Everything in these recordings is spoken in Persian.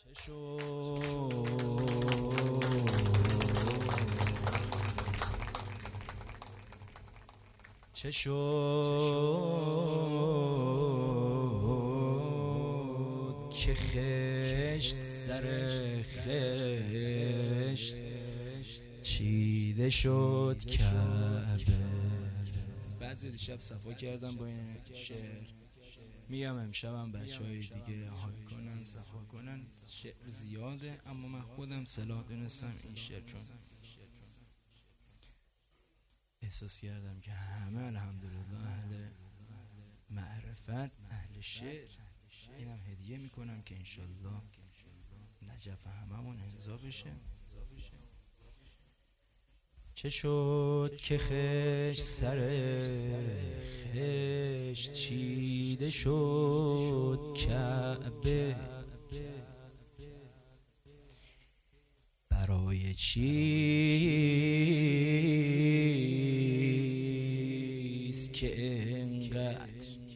چه شد که خشت سر خشت چیده شد کعبه. بعضی دیشب صفا کردم با این شعر، میگم امشبم بچهای دیگه حال کنن صفا کنن. شعر زیاده اما من خودم صلاح دونستم این شعر، چون احساس کردم که همه الحمدلله اهل معرفت، اهل شعر. اینم هدیه میکنم که انشالله نجف هممون امضا بشه. چه شد که خشت سر خشت چیده شد کعبه، برای چیست که انقدر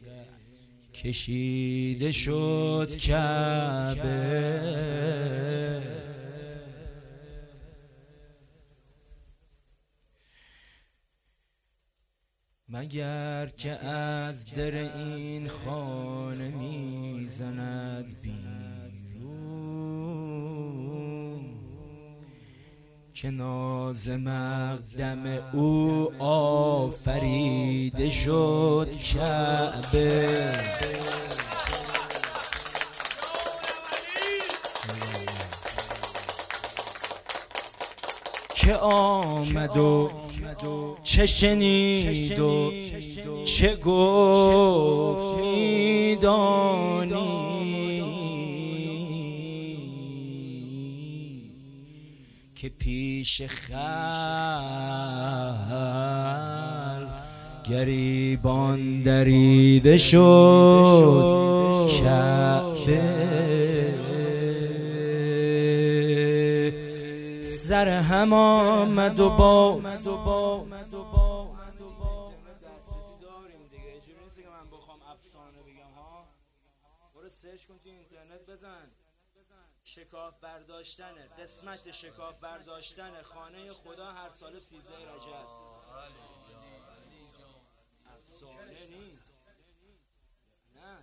کشیده شد کعبه؟ مگر که از در این خانه میزند بیرون که ناز مقدم او آفریده شد کعبه. که آمد و چه شنید و چه گفت میدانی که پیش خلق گریبان دریده شد کعبه. سر هم آمد و باز دسترسی داریم دیگه، اینجوری نیست که من بخوام افسانه بگم ها. برو سرچ کن تو اینترنت، بزن شکاف برداشتن، قسمت شکاف برداشتن خانه خدا هر سال 13 رجب. افسانه نیست، نه.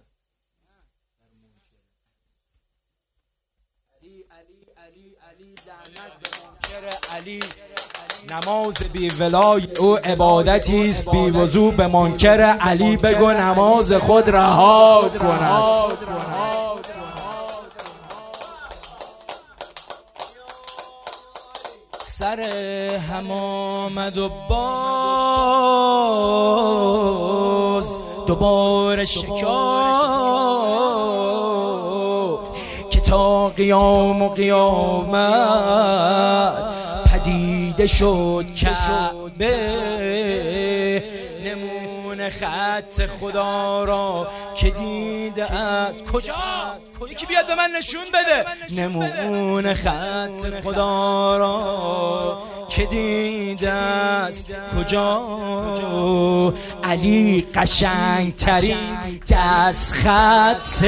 علی لعنت به منکر علی. نماز بی ولای او عبادتی است بی وضو، به منکر علی بگو نماز خود رها کند. سر هم آمد و باز دوباره شکاف که تا قیام و قیامت پدیده شد کعبه. نمونه خط خدا را که دیده است کجا؟ یکی بیاد به من نشون بده نمونه خط خدا را که دیده است کجا؟ علی قشنگ ترین دست خط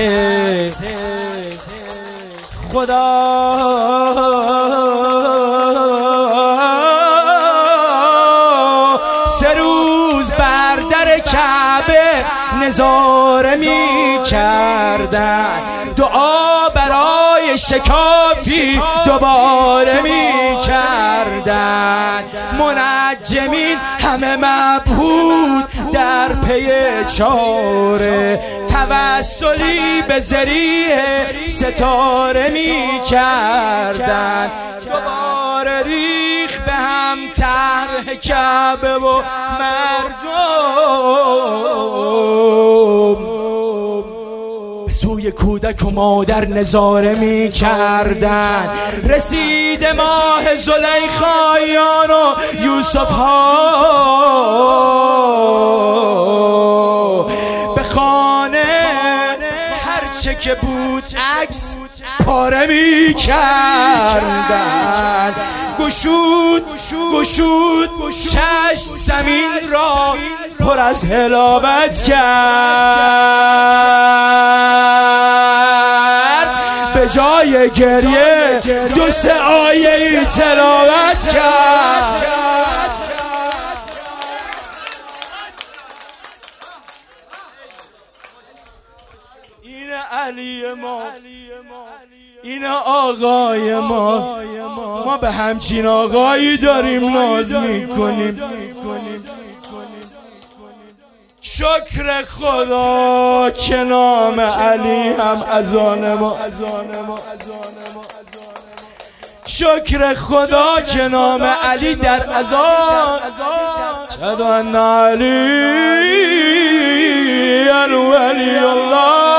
خدا. سه روز بر در کعبه نظاره می کردن، دعا برای شکافی دوباره می کردن. منجمین همه مبهوت در پی چاره، توسلی به ذریعه ستاره می کردن. دوباره ریخ به هم طرح کعبه و مردم به سوی کودک و مادر نظاره می کردن. رسید ماه زلیخایان و یوسف ها به خانه، هرچه که بود عکس پاره می کردن. گشود شش زمین را پر از حلاوت کرد. به جای گریه 2-3 آیه ای تلاوت کرد. این علی ما، این آقای ما به همچین آقایی داریم ناز میکنیم. شکر خدا که نام علی هم اذان ما، شکر خدا که نام علی در اذان. اشهد ان علی ولی الله.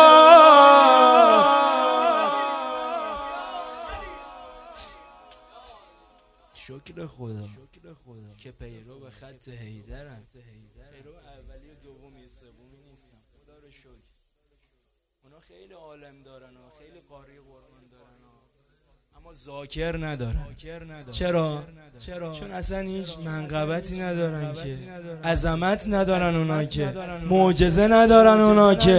شکر خدا که پیرو به خط حیدرم، پیرو اولی و دومی سومی نیستم. خدا رو شکر. اونا خیلی عالم دارن و خیلی قاری قرآن دارن اما ذاکر ندارن. چرا؟ چون اصلا هیچ منقبتی ندارن که، عظمت ندارن اونا که، معجزه ندارن اونا که.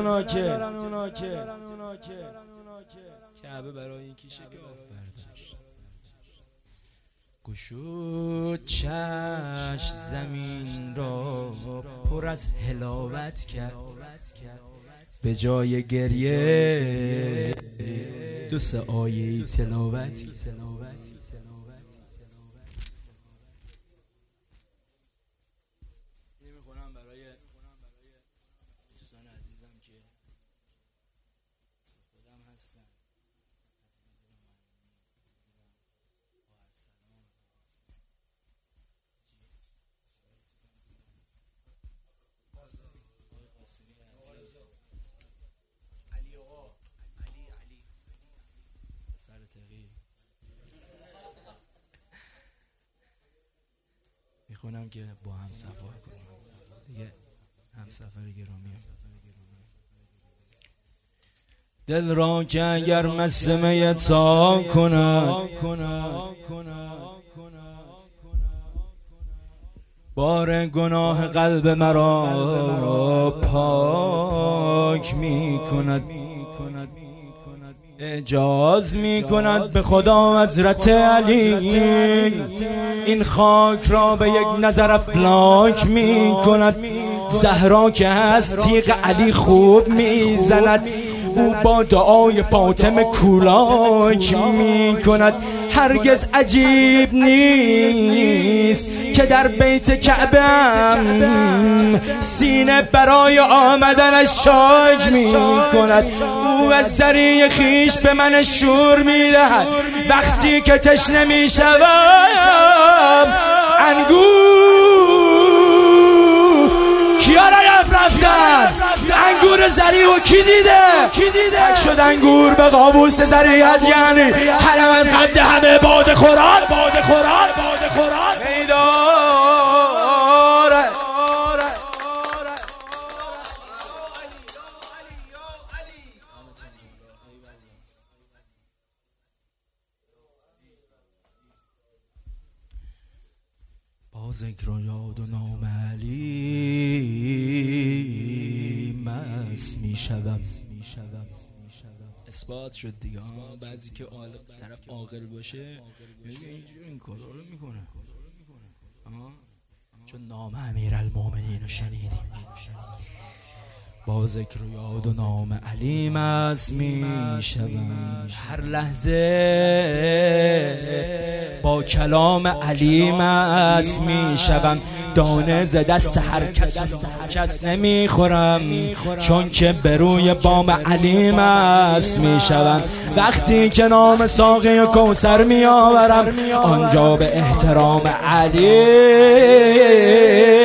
کعبه برای این کی شکاف برداشت، گشود چشم زمین را پر از حلاوت کرد، به جای گریه 2-3 آیه تلاوت. نمیخونم برای دوستان عزیزم که خودم هستن. میخونم که با هم صفا کنیم دیگه، هم سفر گرامی. دل را که اگر مسمه تا کند، بار گناه قلب مرا پاک می کند، اعجاز می کند به خدا حضرت علی، این خاک را به یک نظر افلاک می کند. زهرا که از تیغ علی خوب می زند، او با دعای فاطمه کولاک می کند. هرگز عجیب نیست که در بیت کعبه‌ام سینه برای آمدنش شاک می کند. او از ذریع خیش به من شور می دهد وقتی که تشنه می شوم. انگور کیا رفتن؟ انگور زری و کی دیده؟ تک شد انگور به قابوس زریعت، یعنی حرمت قد همه باد خوران میداره. با ذکر و یاد و نام علی مست میشوم. اثبات شد دیگه. بعضی که طرف عاقل باشه میگه اینجوری این کارا رو میکنه، چون نام امیرالمومنین رو شنیدیم. با ذکر و یاد و نام علی مست میشوم، هر لحظه با کلام علی مست میشوم. دانه ز دست هر کس نمیخورم، چون که به روی بام علی مست میشوم. وقتی که نام ساقی کوثر میآورم، آنجا به احترام علی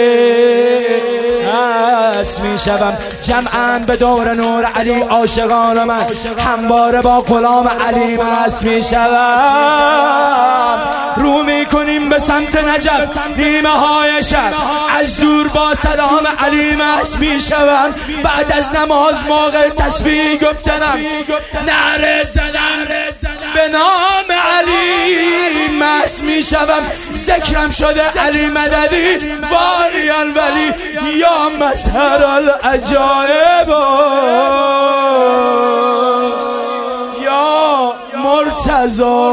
میشوم. جمعاً به دور نور علی عاشقان من، همواره با غلام علی مست میشوم. رو میکنیم به سمت نجف نیمه های شب، از دور با سلام علی مست میشوم. بعد از نماز موقع تسبیح گفتنم، نعره زدن به نام علی مست میشوم. ذکرم شده علی مددی والی الولی، یا مظهر العجایب، یا مرتضی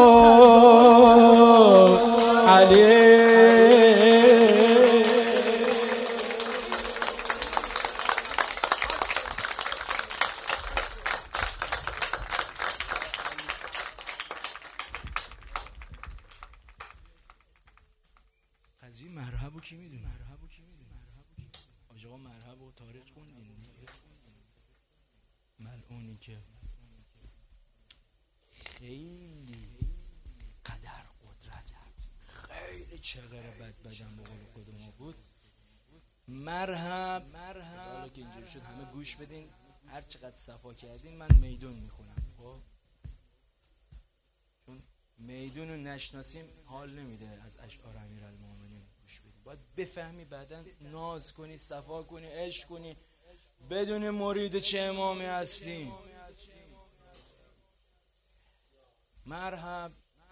علی. قضیه مرحبا کی میدونه؟ آقا مرحبا تاریخ خوندین دیگه. ملعونی که خیلی قدر قدرت خیلی چغر بدن به قول خودمون بود. مرحب حالا که اینجوری شد همه گوش بدین، هر چقدر صفا کردین من میدون میخونم. خب چون میدون رو نشناسیم حال نمیده از اشعار امیرالمومنین گوش بدین، باید بفهمی بعدن ناز کنی، صفا کنی، عشق کنی، بدون مرید چه امامی هستیم. مرحب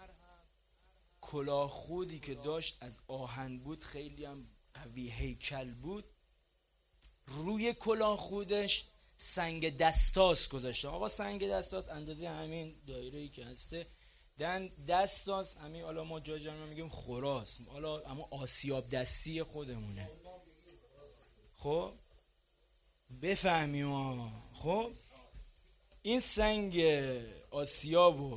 کلاه خودی که داشت از آهن بود، خیلی هم قوی هیکل بود. روی کلاه خودش سنگ دستاس گذاشته. آقا سنگ دستاس اندازه همین دایره‌ای که هسته، دستاس همین، حالا ما جا میگیم خراس، حالا اما آسیاب دستی خودمونه. خب بفهمیم ها. خب این سنگ آسیابو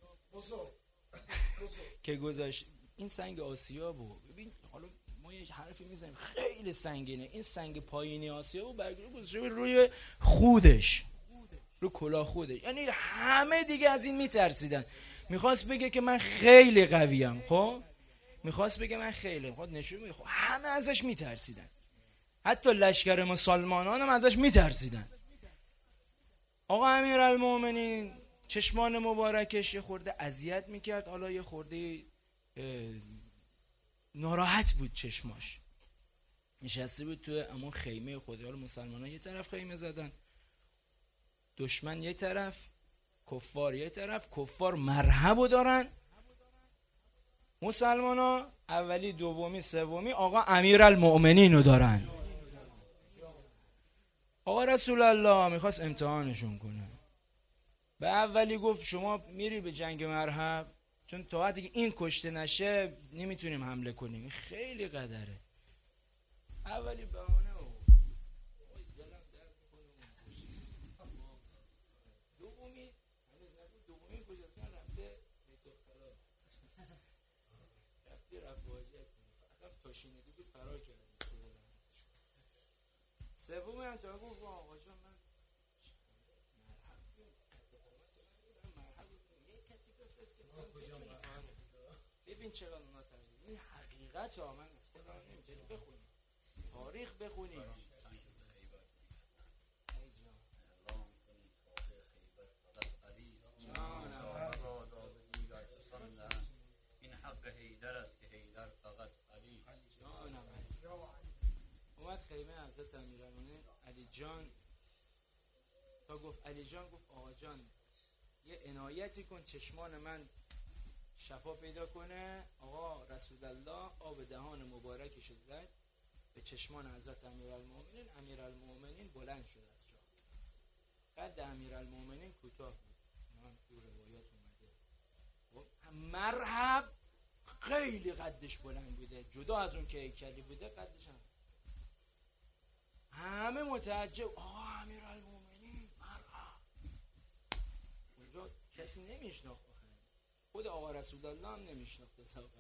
که گذاشت، این سنگ آسیابو ببین، حالا ما یه حرفی میزنیم خیلی سنگینه، این سنگ پایینی آسیابو گذاشت روی خودش، رو کلاه خودش. یعنی همه دیگه از این میترسیدن. میخواست بگه که من خیلی قویم. خب میخواست بگه من خیلی، میخواد نشون بده. خب همه ازش میترسیدن، حتی لشکر مسلمانان هم ازش میترسیدن. آقا امیرالمومنین چشمان مبارکش یه خورده اذیت میکرد، حالا یه خورده ناراحت بود چشماش. نشسته بود تو همون خیمه خودی، حالا مسلمانان یه طرف خیمه زدن، دشمن یه طرف، کفار یه طرف. کفار مرحبو دارن، مسلمانان اولی دومی سومی آقا امیرالمومنین رو دارن. آقا رسول الله میخواست امتحانشون کنه. به اولی گفت شما میری به جنگ مرحب، چون تا وقتی که این کشته نشه نمیتونیم حمله کنیم، خیلی قدره. اولی بهانه دومی کجا رفته اصلا تاشینگی بود، فرار کرد. سومی هم تا گفت آقا جان من ببین چقدر اونا ترجیح. این حقیقت ها، من از خودم نمیتونیم بخونیم، تاریخ بخونیم. این حق حیدر است که حیدر فقط علی. اومد خیمه حضرت امیرالمومنین علی جان، تا گفت علی جان، گفت آقا جان یه عنایتی کن چشمان من شفا پیدا کنه. آقا رسول الله آب دهان مبارکش زد به چشمان حضرت امیرالمومنین. امیرالمومنین بلند شد از جا. قد امیرالمومنین کوتاه بود، من تو روایات اومده. مرحب خیلی قدش بلند بوده، جدا از اون که هیکلی بوده قدش هم. همه متعجب، آقا امیرالمومنین مرحب. اونجا کسی نمیشناخت، خود آقا رسول الله هم نمیشناخت.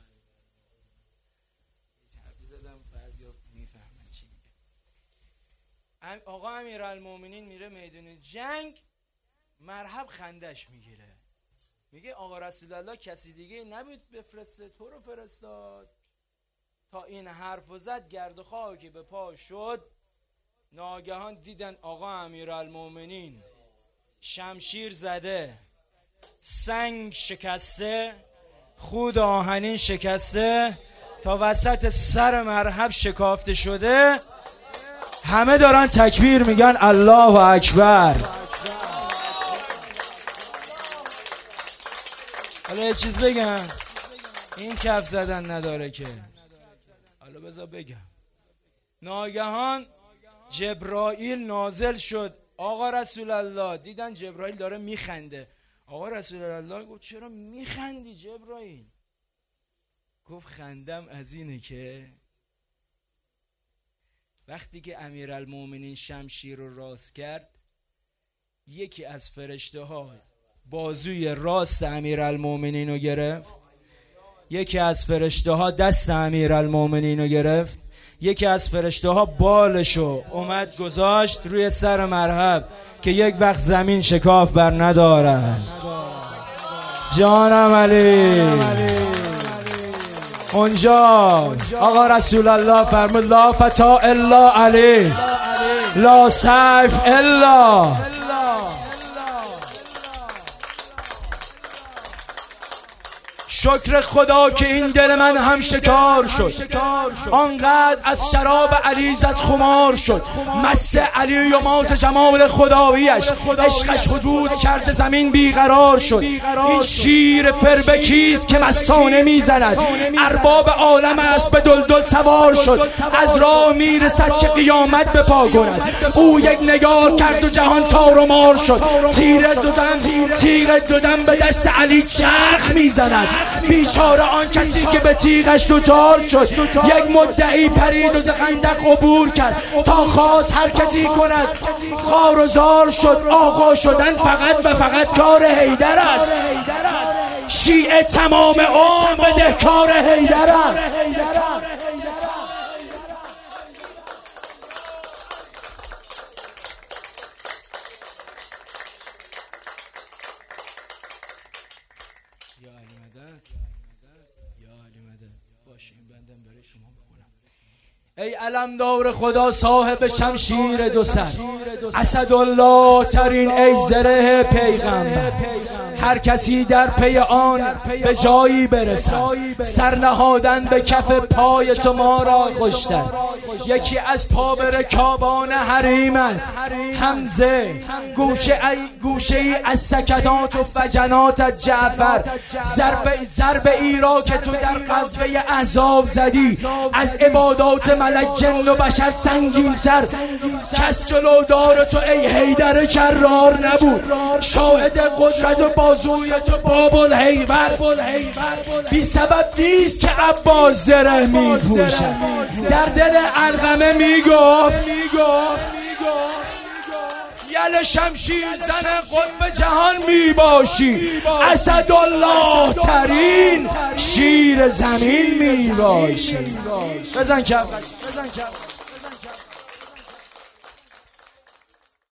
حرفی زدم بعضیا میفهمن چی میگه. آقا امیرالمومنین میره میدون جنگ، مرحب خندش میگیره، میگه آقا رسول الله کسی دیگه نبود بفرسته، تو رو فرستاد. تا این حرفو زد گرد و خاکی به پا شد. ناگهان دیدن آقا امیرالمومنین شمشیر زده، سنگ شکسته، خود آهنین شکسته، تا وسط سر مرحب شکافته شده. همه دارن تکبیر میگن الله اکبر. حالا یه چیز بگم، این کف زدن نداره که، حالا بذار بگم. ناگهان جبرائیل نازل شد. آقا رسول الله دیدن جبرائیل داره میخنده. آقا رسول الله گفت چرا میخندی جبرائیل؟ گفت خندم از اینه که وقتی که امیرالمومنین شمشیر رو راست کرد، یکی از فرشته ها بازوی راست امیرالمومنین رو گرفت، یکی از فرشته ها دست امیرالمومنین رو گرفت، یکی از فرشته ها بالشو اومد گذاشت روی سر مرحب که یک وقت زمین شکاف بر ندارد. جانم علی. اونجا آقا رسول الله فرمود لا فتا الا علی لا سیف الا. شکر خدا که این دل من هم شکار شد، آنقدر از شراب علی زد خمار شد، مست علی و مات جمال خداییش، عشقش حدود کرده زمین بیقرار شد. این شیر فربکیست که مستانه میزند، ارباب عالم است به دلدل سوار شد، از راه میرسد که قیامت به پا کند. او یک نگاه کرد و جهان تار و مار شد، تیغ دودم به دست علی چرخ میزند. بیچاره آن کسی که به تیغش دوچار شد، یک مدعی پرید و ز خندق عبور کرد تا خواست حرکتی کند، خوار و زار شد. آقا شدن فقط و فقط کار حیدر است، شیعه تمام عمر بدهکار حیدر است. ای علمدار خدا صاحب شمشیر دو سر، اسدالله ترین ای زره پیغمبر، هر کسی در پی آن به جایی برسد، سر نهادن به کف پای تو ما را خوشتر. یکی از پابرکابان حریمت حمزه، گوشه ای از سکنات و فجناتت جعفر، ضرب ای را که تو در غزوه احزاب زدی، از عبادات ملک جن و بشر سنگین تر، کس جلو دار تو ای حیدر کرار نبود. شاهد قدرت و بازوی تو باب الهیبر، بی سبب نیست که عباس زره می پوشد. در دل علقمه می گفت یل شمشیر زن قطب جهان می باشی، اسدالله ترین شیر زمین می باشی. بزن کف